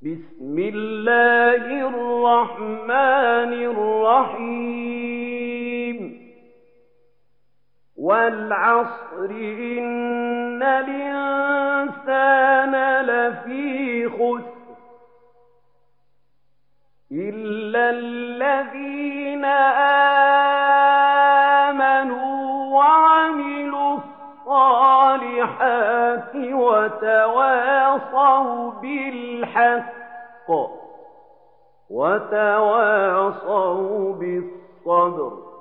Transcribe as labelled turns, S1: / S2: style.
S1: بسم الله الرحمن الرحيم والعصر إن الإنسان لفي خسر إلا الذين آمنوا وعملوا الصالحات وتواصوا بالحق وتواصوا بالصبر